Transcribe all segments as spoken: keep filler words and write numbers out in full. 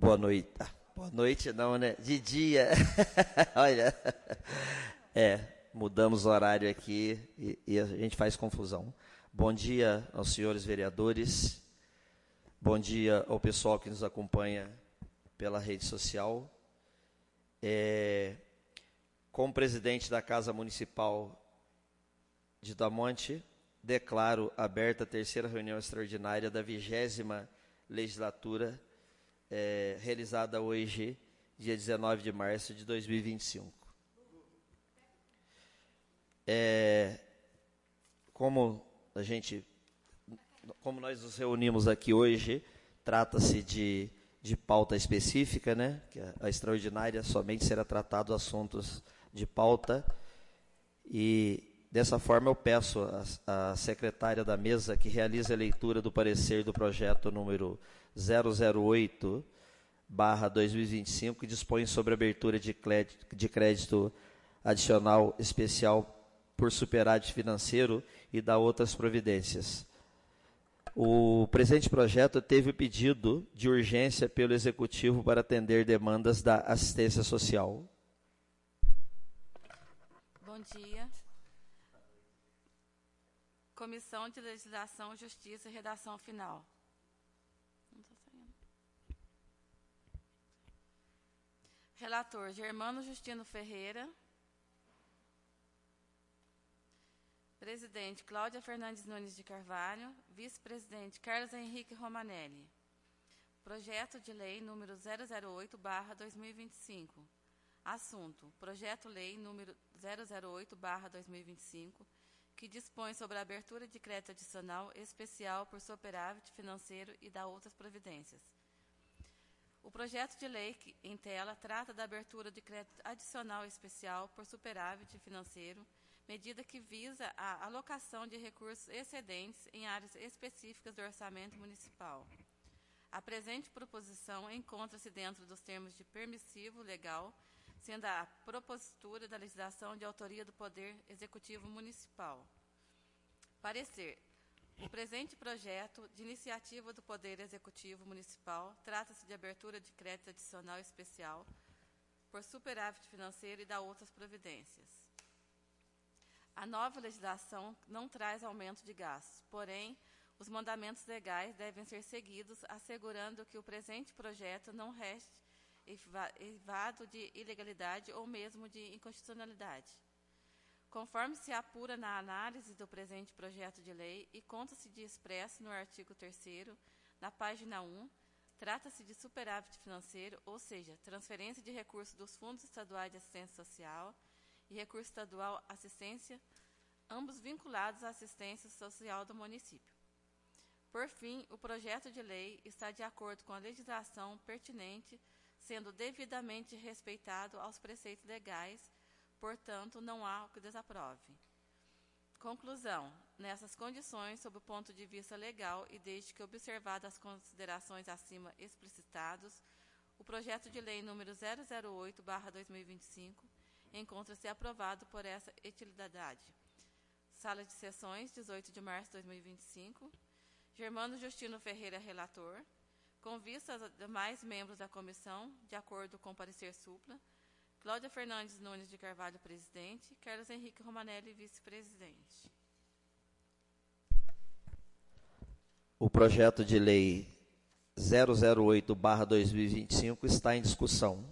Boa noite. Ah, boa noite não, né? De dia. Olha, é, mudamos o horário aqui e, e a gente faz confusão. Bom dia aos senhores vereadores. Bom dia ao pessoal que nos acompanha pela rede social. É, como presidente da Casa Municipal de Damonte, declaro aberta a terceira reunião extraordinária da vigésima legislatura, é, realizada hoje, dia dezenove de março de dois mil e vinte e cinco. É, como a gente, como nós nos reunimos aqui hoje, trata-se de, de pauta específica, né? Que a, a extraordinária somente será tratado assuntos de pauta, e dessa forma eu peço à secretária da mesa que realize a leitura do parecer do projeto número zero zero oito barra dois mil e vinte e cinco, que dispõe sobre a abertura de crédito, de crédito adicional especial por superávit financeiro e da outras providências. O presente projeto teve o pedido de urgência pelo Executivo para atender demandas da assistência social. Bom dia. Comissão de Legislação, Justiça e Redação Final. Não tá saindo. Relator Germano Justino Ferreira. Presidente Cláudia Fernandes Nunes de Carvalho. Vice-presidente Carlos Henrique Romanelli. Projeto de lei número zero zero oito barra dois mil e vinte e cinco. Assunto: Projeto-lei número zero zero oito barra dois mil e vinte e cinco, que dispõe sobre a abertura de crédito adicional especial por superávit financeiro e da outras providências. O projeto de lei que, em tela, trata da abertura de crédito adicional especial por superávit financeiro, medida que visa a alocação de recursos excedentes em áreas específicas do orçamento municipal. A presente proposição encontra-se dentro dos termos de permissivo legal, sendo a propositura da legislação de autoria do Poder Executivo Municipal. Parecer. O presente projeto de iniciativa do Poder Executivo Municipal trata-se de abertura de crédito adicional especial por superávit financeiro e da outras providências. A nova legislação não traz aumento de gastos, porém, os mandamentos legais devem ser seguidos, assegurando que o presente projeto não reste eivado de ilegalidade ou mesmo de inconstitucionalidade. Conforme se apura na análise do presente projeto de lei e conta-se de expresso no artigo terceiro, na página um, trata-se de superávit financeiro, ou seja, transferência de recursos dos fundos estaduais de assistência social e recurso estadual assistência, ambos vinculados à assistência social do município. Por fim, o projeto de lei está de acordo com a legislação pertinente, sendo devidamente respeitado aos preceitos legais, portanto, não há o que desaprove. Conclusão. Nessas condições, sob o ponto de vista legal e desde que observadas as considerações acima explicitadas, o projeto de lei número zero zero oito barra dois mil e vinte e cinco encontra-se aprovado por essa utilidade. Sala de sessões, dezoito de março de dois mil e vinte e cinco. Germano Justino Ferreira, relator. Com vista aos demais membros da comissão, de acordo com o parecer supla, Cláudia Fernandes Nunes de Carvalho, presidente, Carlos Henrique Romanelli, vice-presidente. O projeto de lei zero zero oito barra dois mil e vinte e cinco está em discussão.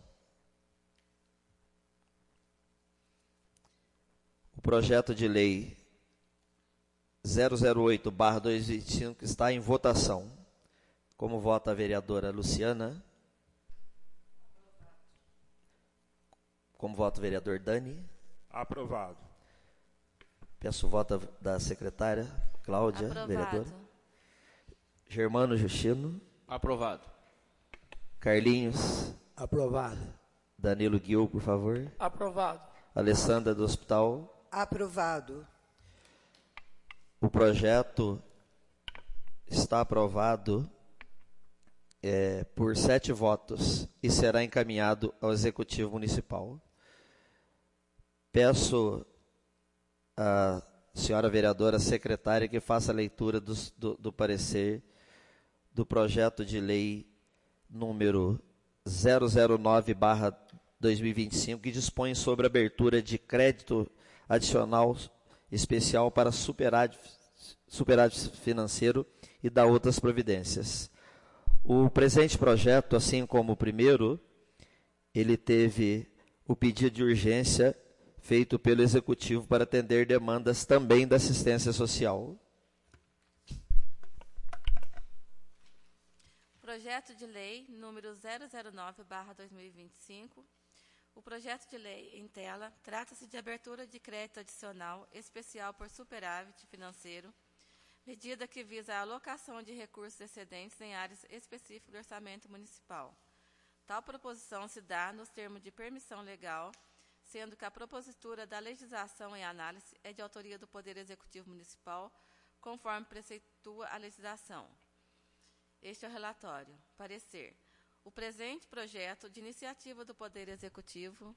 O projeto de lei zero zero oito barra dois mil e vinte e cinco está em votação. Como vota a vereadora Luciana? Como vota o vereador Dani? Aprovado. Peço o voto da secretária Cláudia, Aprovado. vereadora. Germano Justino? Aprovado. Carlinhos? Aprovado. Danilo Gil, por favor. Aprovado. Alessandra do Hospital? Aprovado. O projeto está aprovado é, por sete votos e será encaminhado ao Executivo Municipal. Peço à senhora vereadora secretária que faça a leitura do, do, do parecer do projeto de lei número zero zero nove barra dois mil e vinte e cinco, que dispõe sobre a abertura de crédito adicional especial para superávit, superávit financeiro e da outras providências. O presente projeto, assim como o primeiro, ele teve o pedido de urgência feito pelo Executivo para atender demandas também da assistência social. Projeto de Lei número zero zero nove barra dois mil e vinte e cinco. O projeto de lei em tela trata-se de abertura de crédito adicional especial por superávit financeiro, medida que visa a alocação de recursos excedentes em áreas específicas do orçamento municipal. Tal proposição se dá nos termos de permissão legal, sendo que a propositura da legislação em análise é de autoria do Poder Executivo Municipal, conforme preceitua a legislação. Este é o relatório. Parecer. O presente projeto de iniciativa do Poder Executivo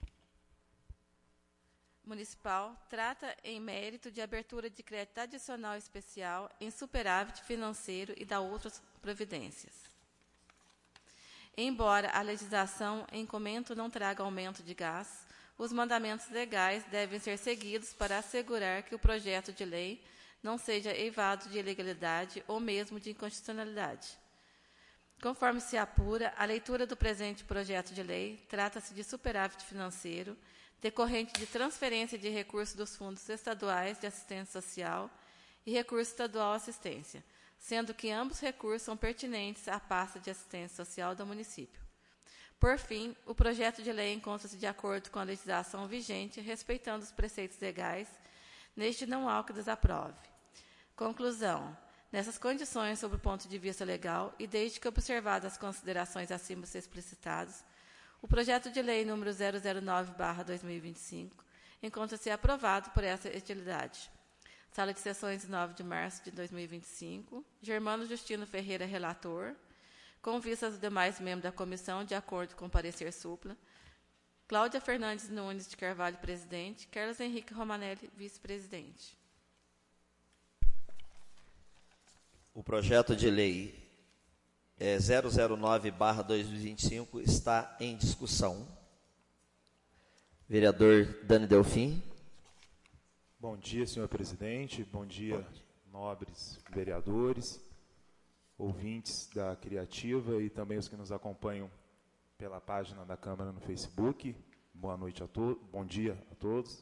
Municipal trata em mérito de abertura de crédito adicional especial em superávit financeiro e da outras providências. Embora a legislação em comento não traga aumento de gás, os mandamentos legais devem ser seguidos para assegurar que o projeto de lei não seja eivado de ilegalidade ou mesmo de inconstitucionalidade. Conforme se apura, a leitura do presente projeto de lei trata-se de superávit financeiro decorrente de transferência de recursos dos fundos estaduais de assistência social e recurso estadual assistência, sendo que ambos recursos são pertinentes à pasta de assistência social do município. Por fim, o projeto de lei encontra-se de acordo com a legislação vigente, respeitando os preceitos legais, neste não há o que desaprove. Conclusão. Nessas condições, sob o ponto de vista legal, e desde que observadas as considerações acima explicitadas, o projeto de lei número zero zero nove barra dois mil e vinte e cinco encontra-se aprovado por essa entidade. Sala de Sessões, nove de março de dois mil e vinte e cinco. Germano Justino Ferreira, relator. Com vista aos demais membros da comissão, de acordo com o parecer supla. Cláudia Fernandes Nunes de Carvalho, presidente. Carlos Henrique Romanelli, vice-presidente. O projeto de lei é, zero zero nove barra dois mil e vinte e cinco está em discussão. Vereador Dani Delfim. Bom dia, senhor presidente. Bom dia, Bom dia, nobres vereadores, ouvintes da Criativa e também os que nos acompanham pela página da Câmara no Facebook. Boa noite a todos. Bom dia a todos.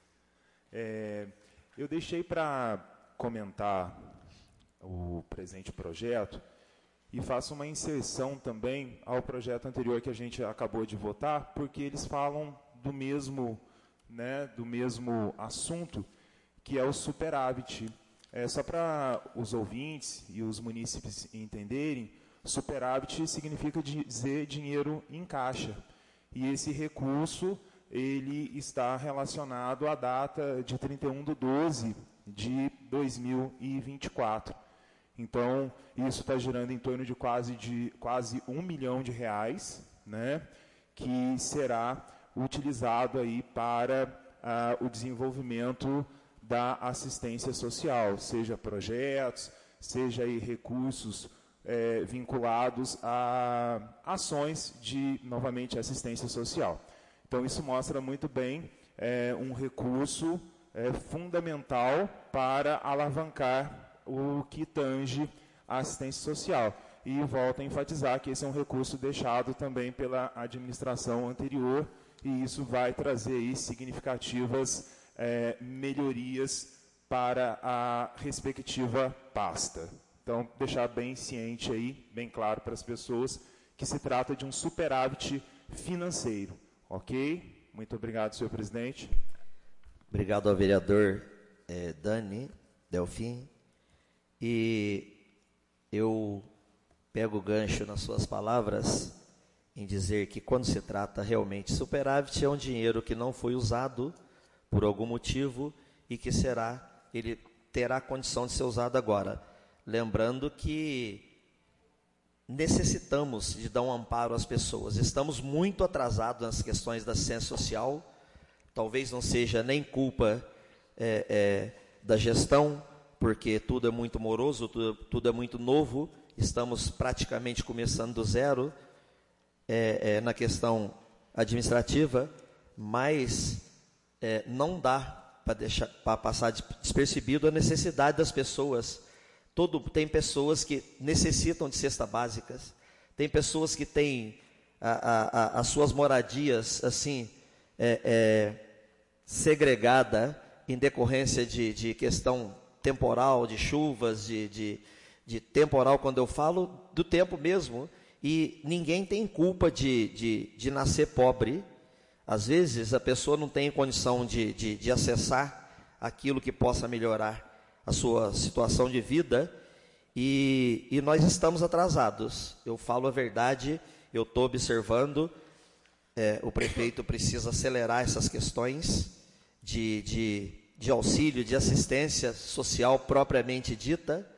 É, eu deixei para comentar o presente projeto e faço uma inserção também ao projeto anterior que a gente acabou de votar, porque eles falam do mesmo, né, do mesmo assunto, que é o superávit. É, só para os ouvintes e os munícipes entenderem, superávit significa dizer dinheiro em caixa. E esse recurso ele está relacionado à data de trinta e um de doze de dois mil e vinte e quatro. Então, isso está girando em torno de quase, de quase um milhão de reais, né, que será utilizado aí para ah, o desenvolvimento da assistência social, seja projetos, seja aí recursos eh, vinculados a ações de, novamente, assistência social. Então, isso mostra muito bem eh, um recurso eh, fundamental para alavancar o que tange a assistência social. E volto a enfatizar que esse é um recurso deixado também pela administração anterior, e isso vai trazer aí significativas é, melhorias para a respectiva pasta. Então, deixar bem ciente aí, bem claro para as pessoas, que se trata de um superávit financeiro. Ok? Muito obrigado, senhor presidente. Obrigado ao vereador eh, Dani Delfim. E eu pego o gancho nas suas palavras em dizer que quando se trata realmente superávit é um dinheiro que não foi usado por algum motivo e que será, ele terá condição de ser usado agora. Lembrando que necessitamos de dar um amparo às pessoas. Estamos muito atrasados nas questões da assistência social. Talvez não seja nem culpa é, é, da gestão, porque tudo é muito moroso, tudo, tudo é muito novo, estamos praticamente começando do zero, é, é, na questão administrativa, mas é, não dá para deixar para passar despercebido a necessidade das pessoas. Todo, tem pessoas que necessitam de cestas básicas, tem pessoas que têm a, a, a, as suas moradias assim é, é, segregada em decorrência de, de questão temporal, de chuvas, de, de, de temporal, quando eu falo do tempo mesmo, e ninguém tem culpa de, de, de nascer pobre. Às vezes a pessoa não tem condição de, de, de acessar aquilo que possa melhorar a sua situação de vida, e, e nós estamos atrasados. Eu falo a verdade, eu estou observando, é, o prefeito precisa acelerar essas questões de, de, de auxílio, de assistência social propriamente dita,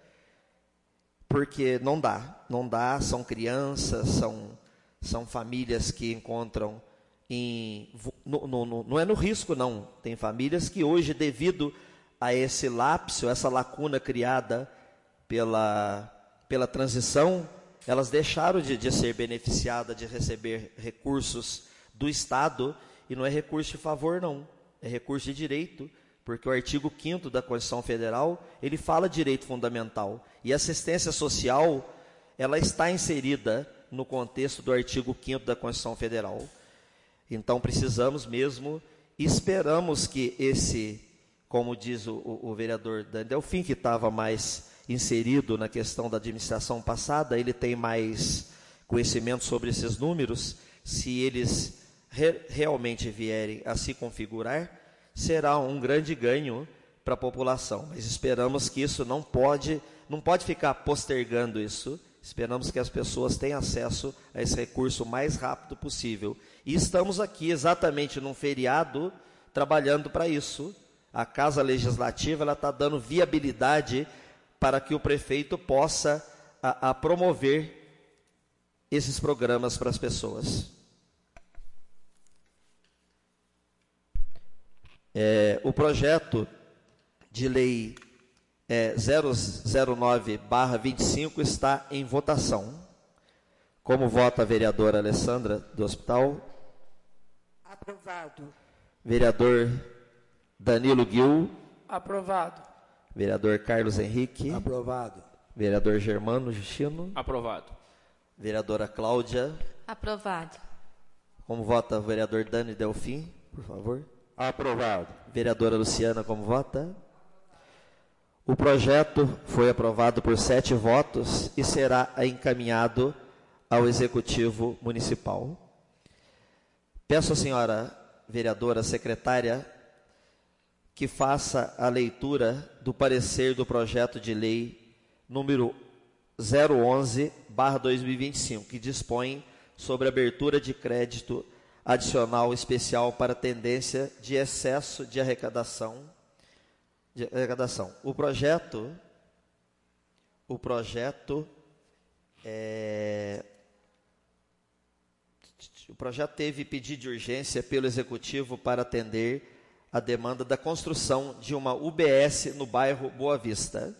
porque não dá, não dá, são crianças, são, são famílias que encontram em, no, no, no, não é no risco não, tem famílias que hoje, devido a esse lapso, essa lacuna criada pela, pela transição, elas deixaram de, de ser beneficiadas, de receber recursos do Estado, e não é recurso de favor não, é recurso de direito, porque o artigo quinto da Constituição Federal, ele fala direito fundamental, e a assistência social, ela está inserida no contexto do artigo quinto da Constituição Federal. Então precisamos mesmo, esperamos que esse, como diz o, o, o vereador Dani Delfim, que estava mais inserido na questão da administração passada, ele tem mais conhecimento sobre esses números, se eles re, realmente vierem a se configurar, será um grande ganho para a população. Mas esperamos que isso não pode, não pode ficar postergando isso, esperamos que as pessoas tenham acesso a esse recurso o mais rápido possível. E estamos aqui exatamente num feriado, trabalhando para isso. A Casa Legislativa ela está dando viabilidade para que o prefeito possa a, a promover esses programas para as pessoas. É, o projeto de lei é, zero zero nove barra vinte e cinco está em votação. Como vota a vereadora Alessandra do Hospital? Aprovado. Vereador Danilo Gil? Aprovado. Vereador Carlos Henrique? Aprovado. Vereador Germano Justino? Aprovado. Vereadora Cláudia? Aprovado. Como vota o vereador Dani Delfim, por favor? Aprovado. Vereadora Luciana, como vota? O projeto foi aprovado por sete votos e será encaminhado ao Executivo Municipal. Peço à senhora vereadora secretária que faça a leitura do parecer do projeto de lei número zero onze barra dois mil e vinte e cinco, que dispõe sobre abertura de crédito adicional especial para tendência de excesso de arrecadação. De arrecadação. O projeto, o projeto, é, o projeto teve pedido de urgência pelo Executivo para atender a demanda da construção de uma U B S no bairro Boa Vista.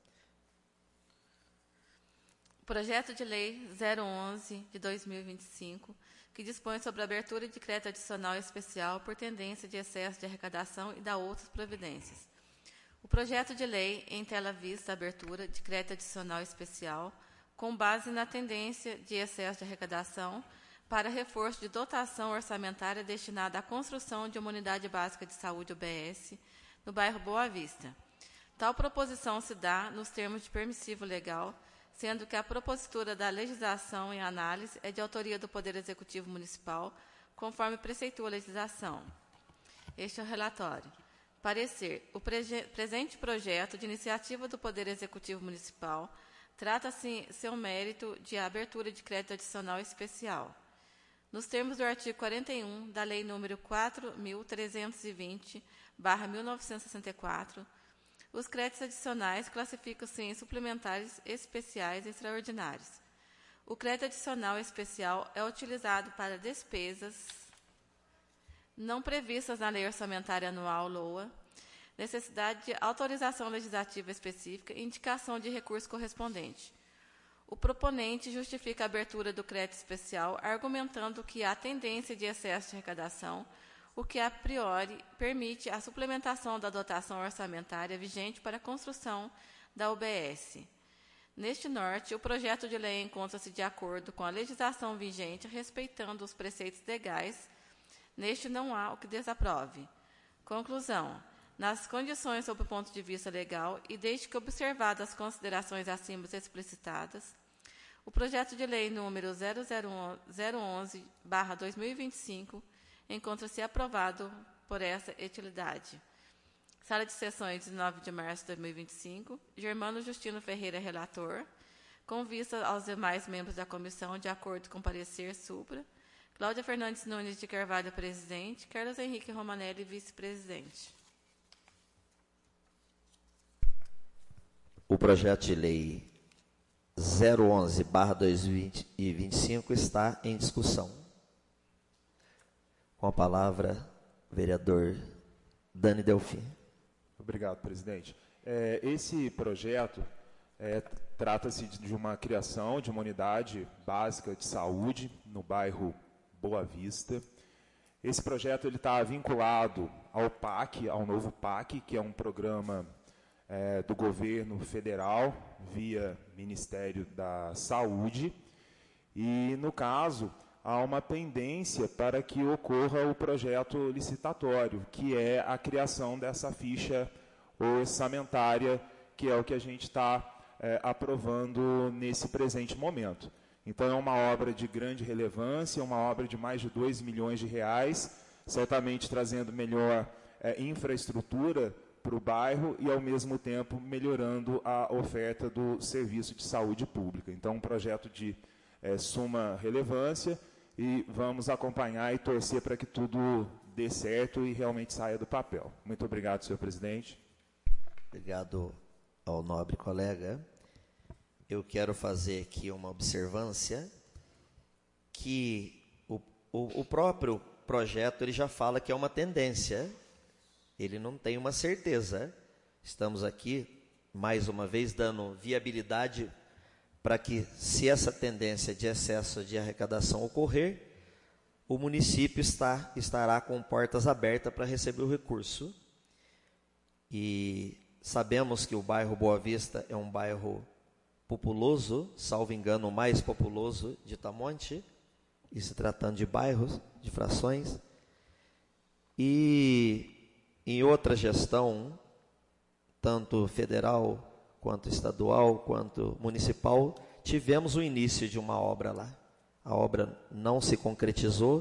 Projeto de Lei zero onze de dois mil e vinte e cinco, que dispõe sobre a abertura de crédito adicional especial por tendência de excesso de arrecadação e da outras providências. O projeto de lei em tela vista a abertura de crédito adicional especial com base na tendência de excesso de arrecadação para reforço de dotação orçamentária destinada à construção de uma unidade básica de saúde U B S no bairro Boa Vista. Tal proposição se dá nos termos de permissivo legal, sendo que a propositura da legislação em análise é de autoria do Poder Executivo Municipal, conforme preceitua a legislação. Este é o relatório. Parecer. O prege- presente projeto de iniciativa do Poder Executivo Municipal trata-se seu mérito de abertura de crédito adicional especial. Nos termos do artigo quarenta e um da Lei nº quatro mil trezentos e vinte, barra mil novecentos e sessenta e quatro, os créditos adicionais classificam-se em suplementares especiais e extraordinários. O crédito adicional especial é utilizado para despesas não previstas na Lei Orçamentária Anual, L O A, necessidade de autorização legislativa específica e indicação de recurso correspondente. O proponente justifica a abertura do crédito especial, argumentando que há tendência de excesso de arrecadação, o que a priori permite a suplementação da dotação orçamentária vigente para a construção da U B S. Neste norte, o projeto de lei encontra-se de acordo com a legislação vigente, respeitando os preceitos legais. Neste não há o que desaprove. Conclusão. Nas condições sob o ponto de vista legal e desde que observadas as considerações acima explicitadas, o projeto de lei número zero zero onze barra dois mil e vinte e cinco encontra-se aprovado por essa utilidade. Sala de sessões, dezenove de março de dois mil e vinte e cinco. Germano Justino Ferreira, relator. Com vista aos demais membros da comissão, de acordo com o parecer supra. Cláudia Fernandes Nunes de Carvalho, presidente. Carlos Henrique Romanelli, vice-presidente. O projeto de lei zero onze barra dois mil e vinte e cinco está em discussão. Com a palavra, vereador Dani Delfim. Obrigado, presidente. É, esse projeto é, trata-se de uma criação de uma unidade básica de saúde no bairro Boa Vista. Esse projeto está vinculado ao P A C, ao novo P A C, que é um programa é, do governo federal, via Ministério da Saúde. E, no caso, há uma pendência para que ocorra o projeto licitatório, que é a criação dessa ficha orçamentária, que é o que a gente está é, aprovando nesse presente momento. Então, é uma obra de grande relevância, uma obra de mais de dois milhões de reais, certamente trazendo melhor é, infraestrutura para o bairro e, ao mesmo tempo, melhorando a oferta do serviço de saúde pública. Então, um projeto de é, suma relevância, e vamos acompanhar e torcer para que tudo dê certo e realmente saia do papel. Muito obrigado, senhor presidente. Obrigado ao nobre colega. Eu quero fazer aqui uma observância que o, o, o próprio projeto ele já fala que é uma tendência, ele não tem uma certeza. Estamos aqui, mais uma vez, dando viabilidade para que, se essa tendência de excesso de arrecadação ocorrer, o município está, estará com portas abertas para receber o recurso. E sabemos que o bairro Boa Vista é um bairro populoso, salvo engano, o mais populoso de Itamonte, e se tratando de bairros, de frações. E em outra gestão, tanto federal, quanto estadual, quanto municipal, tivemos o início de uma obra lá. A obra não se concretizou.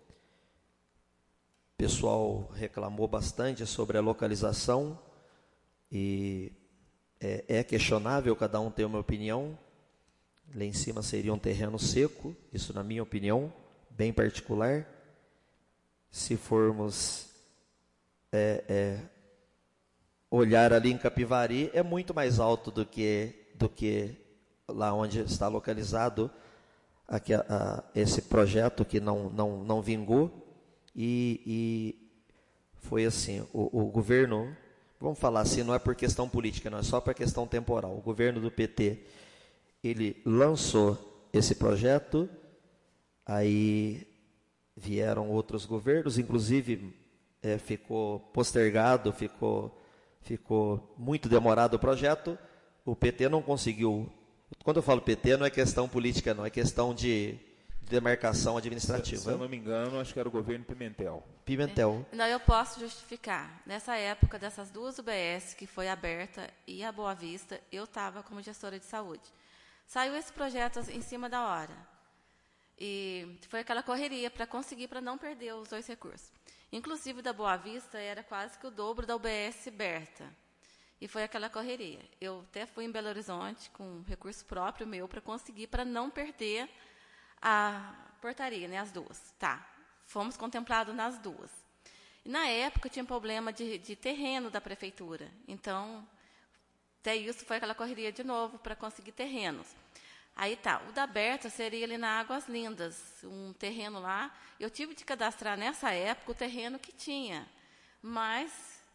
O pessoal reclamou bastante sobre a localização e é, é questionável, cada um tem uma opinião. Lá em cima seria um terreno seco, isso na minha opinião, bem particular. Se formos é, é, olhar ali em Capivari, é muito mais alto do que, do que lá onde está localizado aqui, a, a, esse projeto que não, não, não vingou. E, e foi assim, o, o governo, vamos falar assim, não é por questão política, não é só por questão temporal. O governo do P T, ele lançou esse projeto, aí vieram outros governos, inclusive é, ficou postergado, ficou, ficou muito demorado o projeto, o P T não conseguiu. Quando eu falo P T, não é questão política, não, é questão de demarcação administrativa. Se, se eu não me engano, acho que era o governo Pimentel. Pimentel. Não, eu posso justificar. Nessa época, dessas duas U B S que foi aberta e a Boa Vista, eu estava como gestora de saúde. Saiu esse projeto em cima da hora. E foi aquela correria para conseguir, para não perder os dois recursos. Inclusive, da Boa Vista, era quase que o dobro da U B S Berta. E foi aquela correria. Eu até fui em Belo Horizonte com recurso próprio meu para conseguir, para não perder a portaria, né, as duas. Tá, fomos contemplados nas duas. E, na época, tinha problema de, de terreno da prefeitura. Então, até isso foi aquela correria de novo para conseguir terrenos. Aí tá, o da Berta seria ali na Águas Lindas, um terreno lá. Eu tive de cadastrar nessa época o terreno que tinha, mas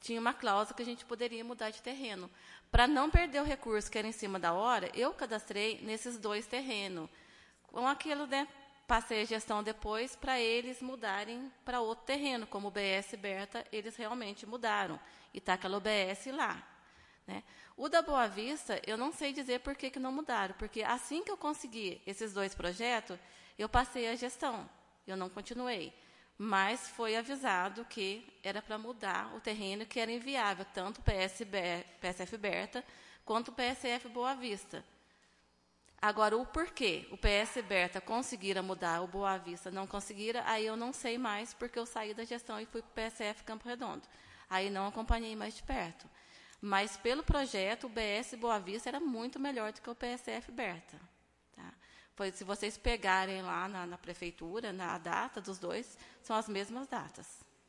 tinha uma cláusula que a gente poderia mudar de terreno. Para não perder o recurso que era em cima da hora, eu cadastrei nesses dois terrenos. Com aquilo, né, passei a gestão depois para eles mudarem para outro terreno, como o B S Berta, eles realmente mudaram. E está aquela O B S lá. Né? O da Boa Vista, eu não sei dizer por que, que não mudaram, porque assim que eu consegui esses dois projetos, eu passei a gestão, eu não continuei. Mas foi avisado que era para mudar o terreno, que era inviável, tanto o P S F Berta quanto o P S F Boa Vista. Agora, o porquê o P S Berta conseguira mudar, o Boa Vista não conseguira, aí eu não sei mais, porque eu saí da gestão e fui para o P S F Campo Redondo. Aí não acompanhei mais de perto. Mas, pelo projeto, o B S Boa Vista era muito melhor do que o P S F Berta. Tá? Pois, se vocês pegarem lá na, na prefeitura, na data dos dois, são as mesmas datas.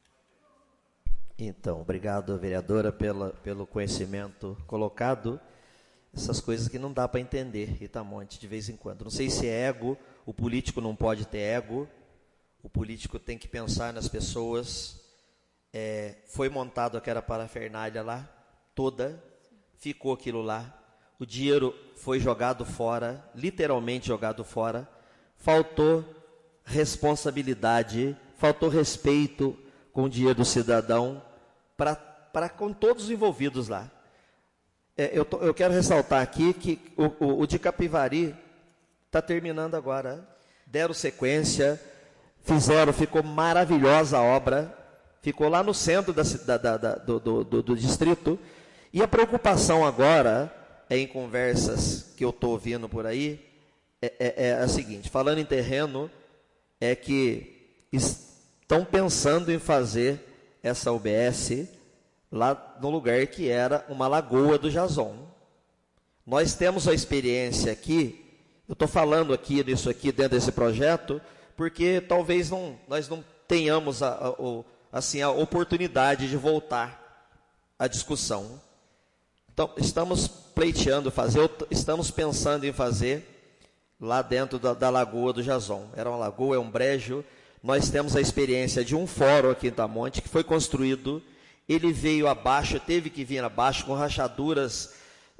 Então, obrigado, vereadora, pela, pelo conhecimento colocado. Essas coisas que não dá para entender, Itamonte, de vez em quando. Não sei se é ego, o político não pode ter ego, o político tem que pensar nas pessoas. É, foi montado aquela parafernália lá, toda, ficou aquilo lá, o dinheiro foi jogado fora, literalmente jogado fora, faltou responsabilidade, faltou respeito com o dinheiro do cidadão, para com todos os envolvidos lá. É, eu, tô, eu quero ressaltar aqui que o, o, o de Capivari está terminando agora. Deram sequência, fizeram, ficou maravilhosa a obra, ficou lá no centro da, da, da, do, do, do, do distrito. E a preocupação agora, é em conversas que eu estou ouvindo por aí, é, é, é a seguinte, falando em terreno, é que estão pensando em fazer essa U B S lá no lugar que era uma lagoa do Jason. Nós temos a experiência aqui, eu estou falando aqui disso aqui dentro desse projeto, porque talvez não, nós não tenhamos a, a, a, assim, a oportunidade de voltar à discussão. Então, estamos pleiteando fazer, estamos pensando em fazer lá dentro da, da lagoa do Jason. Era uma lagoa, é um brejo. Nós temos a experiência de um fórum aqui em Itamonte que foi construído. Ele veio abaixo, teve que vir abaixo com rachaduras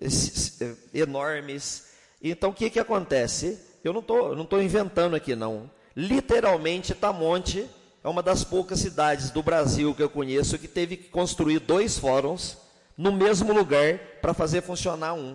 enormes. Então, o que, que acontece? Eu não estou não tô inventando aqui, não. Literalmente, Itamonte é uma das poucas cidades do Brasil que eu conheço que teve que construir dois fóruns no mesmo lugar para fazer funcionar um.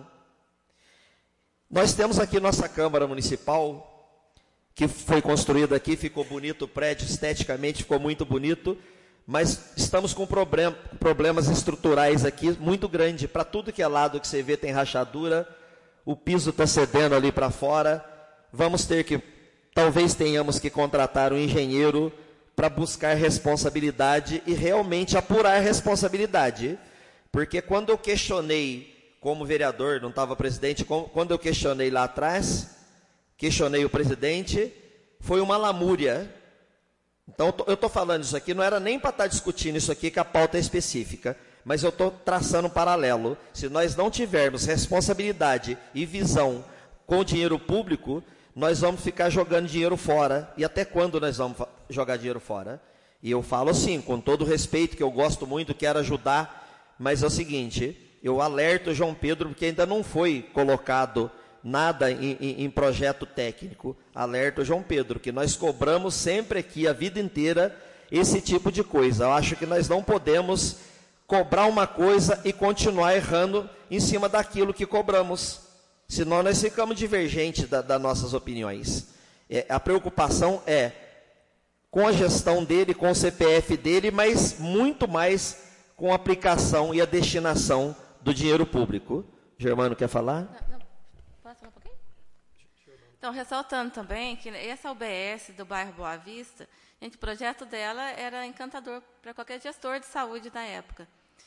Nós temos aqui nossa Câmara Municipal, que foi construída aqui, ficou bonito o prédio, esteticamente ficou muito bonito, mas estamos com problem, problemas estruturais aqui muito grande. Para tudo que é lado que você vê tem rachadura, o piso está cedendo ali para fora. Vamos ter que, talvez tenhamos que contratar um engenheiro para buscar responsabilidade e realmente apurar responsabilidade. Porque quando eu questionei, como vereador, não estava presidente, quando eu questionei lá atrás, questionei o presidente, foi uma lamúria. Então, eu estou falando isso aqui, não era nem para estar discutindo isso aqui, que a pauta é específica, mas eu estou traçando um paralelo. Se nós não tivermos responsabilidade e visão com o dinheiro público, nós vamos ficar jogando dinheiro fora. E até quando nós vamos jogar dinheiro fora? E eu falo assim, com todo respeito, que eu gosto muito, quero ajudar, mas é o seguinte, eu alerto o João Pedro, porque ainda não foi colocado nada em, em, em projeto técnico. Alerta o João Pedro, que nós cobramos sempre aqui, a vida inteira, esse tipo de coisa. Eu acho que nós não podemos cobrar uma coisa e continuar errando em cima daquilo que cobramos. Senão nós ficamos divergentes da, das nossas opiniões. É, a preocupação é com a gestão dele, com o C P F dele, mas muito mais com a aplicação e a destinação do dinheiro público. Germano, quer falar? Não, não. Posso falar um pouquinho? Então, ressaltando também que essa U B S do bairro Boa Vista, gente, o projeto dela era encantador para qualquer gestor de saúde na época.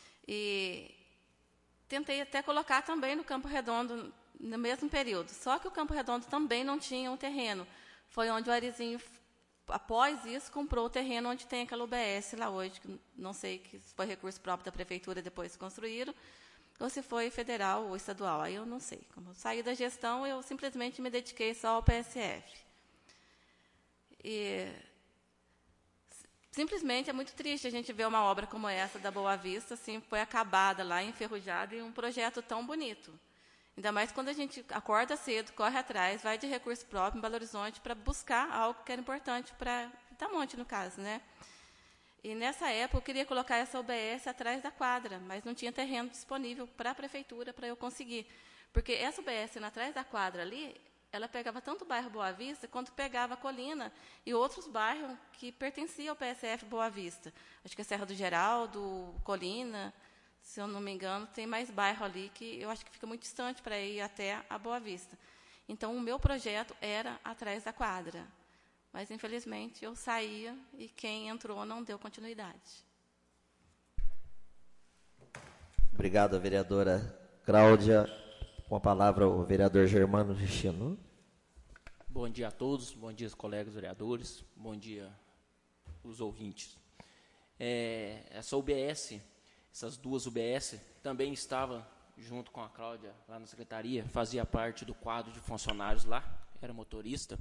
E tentei até colocar também no Campo Redondo no mesmo período. Só que o Campo Redondo também não tinha um terreno. Foi onde o Arizinho, após isso, comprou o terreno onde tem aquela U B S lá hoje. Que não sei que se foi recurso próprio da prefeitura, depois construíram, ou se foi federal ou estadual. Aí eu não sei. Como eu saí da gestão, eu simplesmente me dediquei só ao P S F. E simplesmente é muito triste a gente ver uma obra como essa da Boa Vista, assim, foi acabada lá, enferrujada, e um projeto tão bonito. Ainda mais quando a gente acorda cedo, corre atrás, vai de recurso próprio em Belo Horizonte para buscar algo que era importante para Itamonte, no caso, né? E nessa época eu queria colocar essa U B S atrás da quadra, mas não tinha terreno disponível para a prefeitura para eu conseguir. Porque essa U B S atrás da quadra ali, ela pegava tanto o bairro Boa Vista quanto pegava a Colina e outros bairros que pertenciam ao P S F Boa Vista. Acho que é Serra do Geraldo, Colina, se eu não me engano, tem mais bairro ali que eu acho que fica muito distante para ir até a Boa Vista. Então, o meu projeto era atrás da quadra. Mas, infelizmente, eu saía e quem entrou não deu continuidade. Obrigado, vereadora Cláudia. Com a palavra, o vereador Germano Justino. Bom dia a todos, bom dia, colegas vereadores, bom dia, os ouvintes. É, essa U B S, essas duas U B S, também estava junto com a Cláudia lá na secretaria, fazia parte do quadro de funcionários lá, era motorista,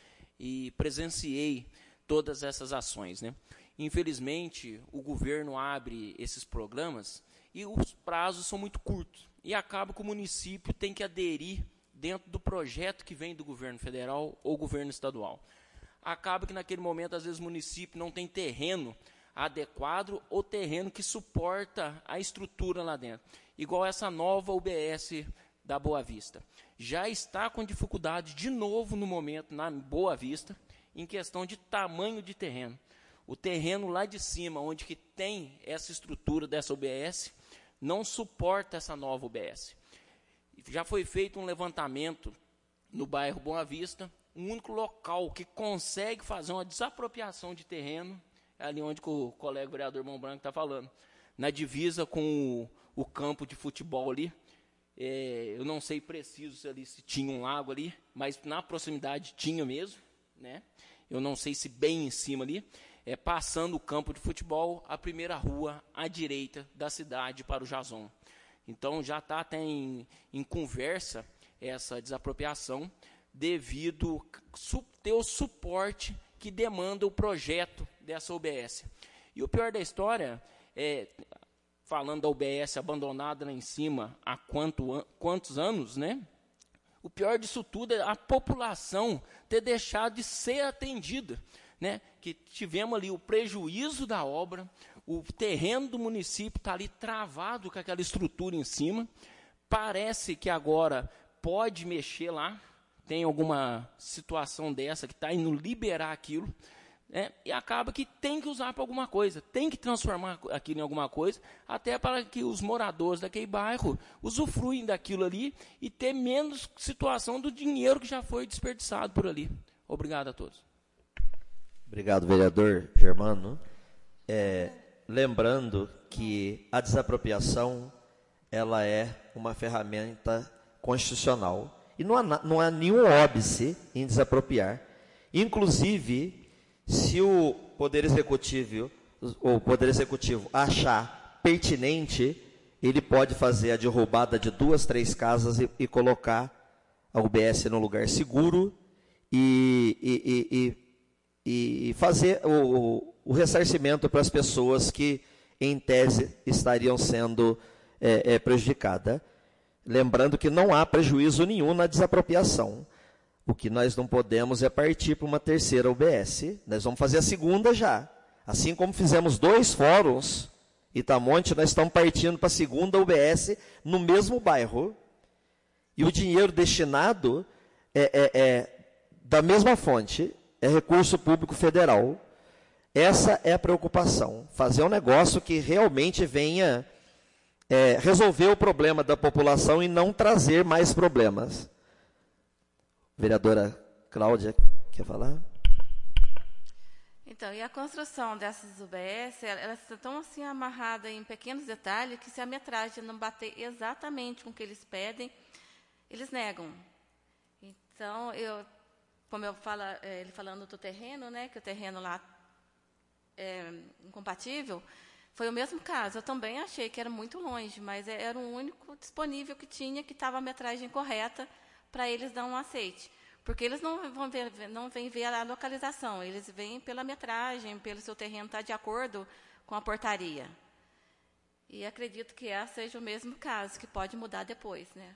e presenciei todas essas ações, né? Infelizmente, o governo abre esses programas e os prazos são muito curtos, e acaba que o município tem que aderir dentro do projeto que vem do governo federal ou governo estadual. Acaba que, naquele momento, às vezes, o município não tem terreno adequado ou terreno que suporta a estrutura lá dentro. Igual essa nova U B S da Boa Vista. Já está com dificuldade, de novo, no momento, na Boa Vista, em questão de tamanho de terreno. O terreno lá de cima, onde que tem essa estrutura dessa U B S, não suporta essa nova U B S. Já foi feito um levantamento no bairro Boa Vista, o único local que consegue fazer uma desapropriação de terreno, é ali onde o colega vereador Mão Branco está falando, na divisa com o, o campo de futebol ali. É, eu não sei preciso se, ali, se tinha um lago ali, mas na proximidade tinha mesmo, né? Eu não sei se bem em cima ali, é, passando o campo de futebol, a primeira rua à direita da cidade para o Jason. Então, já está até em, em conversa essa desapropriação, devido a ter o suporte que demanda o projeto dessa U B S. E o pior da história, é, falando da U B S abandonada lá em cima há quanto, quantos anos, né? O pior disso tudo é a população ter deixado de ser atendida, né? Que tivemos ali o prejuízo da obra, o terreno do município está ali travado com aquela estrutura em cima. Parece que agora pode mexer lá, tem alguma situação dessa que está indo liberar aquilo, né? E acaba que tem que usar para alguma coisa, tem que transformar aquilo em alguma coisa, até para que os moradores daquele bairro usufruem daquilo ali e ter menos situação do dinheiro que já foi desperdiçado por ali. Obrigado a todos. Obrigado, vereador Germano. É, lembrando que a desapropriação ela é uma ferramenta constitucional e não há, não há nenhum óbice em desapropriar. Inclusive, se o Poder Executivo, o Poder Executivo achar pertinente, ele pode fazer a derrubada de duas, três casas e, e colocar a U B S no lugar seguro e, e, e, e fazer o, o ressarcimento para as pessoas que, em tese, estariam sendo é, é, prejudicadas. Lembrando que não há prejuízo nenhum na desapropriação. O que nós não podemos é partir para uma terceira U B S. Nós vamos fazer a segunda já. Assim como fizemos dois fóruns, Itamonte, nós estamos partindo para a segunda U B S no mesmo bairro. E o dinheiro destinado é, é, é da mesma fonte, é recurso público federal. Essa é a preocupação. Fazer um negócio que realmente venha é, resolver o problema da população e não trazer mais problemas. Vereadora Cláudia, quer falar? Então, e a construção dessas U B S, elas estão assim amarradas em pequenos detalhes que, se a metragem não bater exatamente com o que eles pedem, eles negam. Então, eu, como eu falo, ele falando do terreno, né, que o terreno lá é incompatível, foi o mesmo caso. Eu também achei que era muito longe, mas era o único disponível que tinha, que estava a metragem correta para eles dar um aceite. Porque eles não vão ver, não vêm ver a localização, eles vêm pela metragem, pelo seu terreno estar de acordo com a portaria. E acredito que esse seja o mesmo caso, que pode mudar depois, né?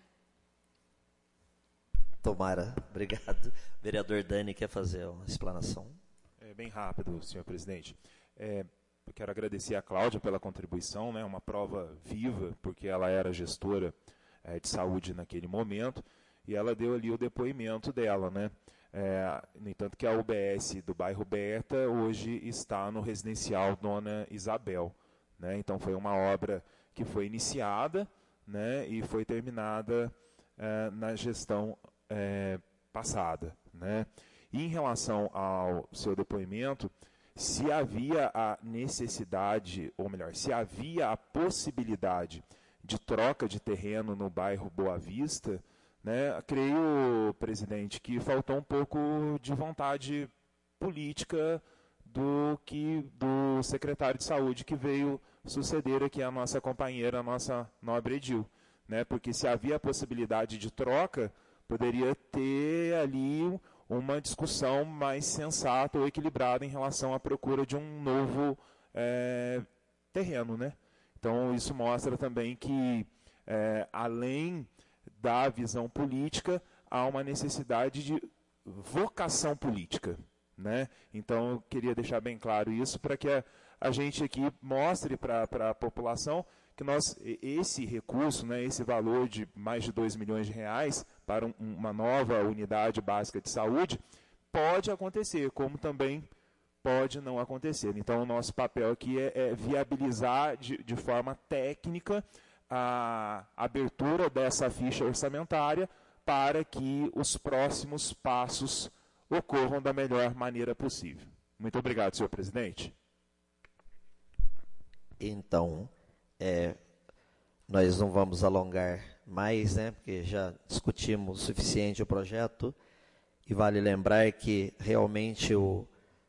Tomara, obrigado. Vereador Dani quer fazer uma explanação. É bem rápido, senhor presidente. É, eu quero agradecer a Cláudia pela contribuição, né, uma prova viva, porque ela era gestora é, de saúde naquele momento, e ela deu ali o depoimento dela, né? É, no entanto que a U B S do bairro Berta hoje está no residencial Dona Isabel, né? Então foi uma obra que foi iniciada, né, e foi terminada é, na gestão é, passada, né? E em relação ao seu depoimento, se havia a necessidade, ou melhor, se havia a possibilidade de troca de terreno no bairro Boa Vista, né, creio, presidente, que faltou um pouco de vontade política do, que, do secretário de saúde que veio suceder aqui a nossa companheira, a nossa nobre Edil, né, porque se havia a possibilidade de troca, poderia ter ali uma discussão mais sensata ou equilibrada em relação à procura de um novo é, terreno, né? Então, isso mostra também que, é, além da visão política, há uma necessidade de vocação política, né? Então, eu queria deixar bem claro isso para que a, a gente aqui mostre para a população que nós, esse recurso, né, esse valor de mais de dois milhões de reais para um, uma nova unidade básica de saúde, pode acontecer, como também pode não acontecer. Então, o nosso papel aqui é, é viabilizar de, de forma técnica a abertura dessa ficha orçamentária para que os próximos passos ocorram da melhor maneira possível. Muito obrigado, senhor presidente. Então, é, nós não vamos alongar mais, né, porque já discutimos o suficiente o projeto, e vale lembrar que realmente o,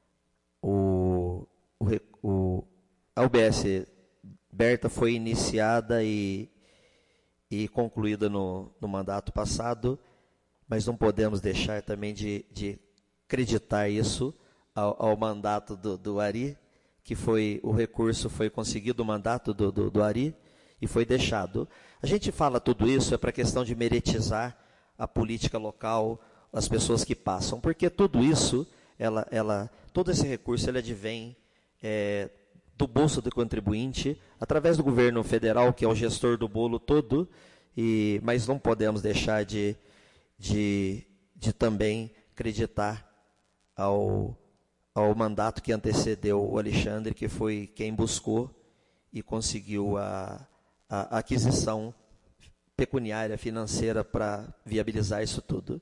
o, o, o, a U B S Berta foi iniciada e, e concluída no, no mandato passado, mas não podemos deixar também de, de acreditar isso ao, ao mandato do, do Ari, que foi, o recurso foi conseguido, o mandato do, do, do Ari, e foi deixado. A gente fala tudo isso é para a questão de meretizar a política local, as pessoas que passam, porque tudo isso, ela, ela, todo esse recurso, ele advém é, do bolso do contribuinte, através do governo federal, que é o gestor do bolo todo, e, mas não podemos deixar de, de, de também acreditar ao ao mandato que antecedeu o Alexandre, que foi quem buscou e conseguiu a, a aquisição pecuniária, financeira, para viabilizar isso tudo.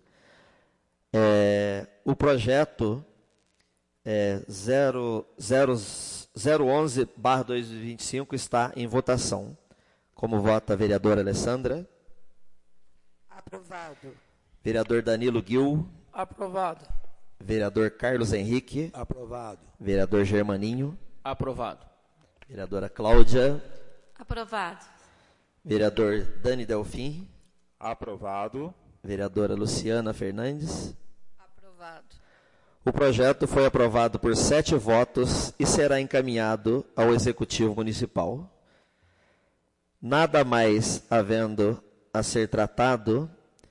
É, o projeto é, zero onze barra dois mil e vinte e cinco está em votação. Como vota a vereadora Alessandra? Aprovado. Vereador Danilo Gil? Aprovado. Vereador Carlos Henrique? Aprovado. Vereador Germaninho? Aprovado. Vereadora Cláudia? Aprovado. Vereador Dani Delfim? Aprovado. Vereadora Luciana Fernandes? Aprovado. O projeto foi aprovado por sete votos e será encaminhado ao Executivo Municipal. Nada mais havendo a ser tratado,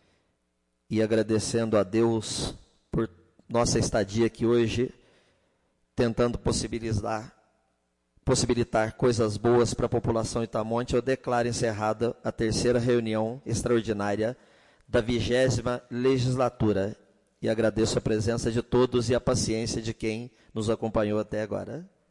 e agradecendo a Deus por nossa estadia aqui hoje, tentando possibilitar, possibilitar coisas boas para a população Itamonte, eu declaro encerrada a terceira reunião extraordinária da vigésima legislatura. E agradeço a presença de todos e a paciência de quem nos acompanhou até agora.